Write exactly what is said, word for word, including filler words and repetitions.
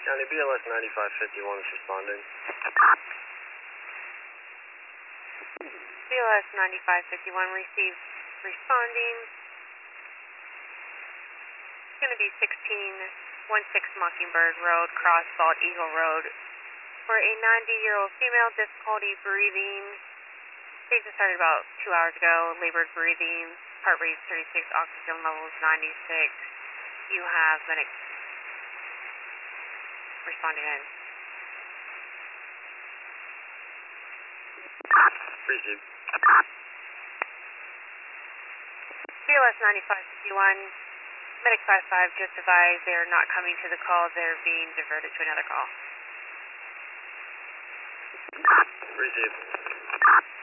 County B L S ninety-five fifty-one is responding. B L S ninety-five fifty-one received responding. It's going to be sixteen sixteen Mockingbird Road, cross Bald Eagle Road. For a ninety-year-old female, difficulty breathing. Patient started about two hours ago, labored breathing, heart rate thirty-six, oxygen levels ninety-six. You have medic responding in. Received. B L S ninety-five fifty-one, medic five five just advised they are not coming to the call, they're being diverted to another call. Received.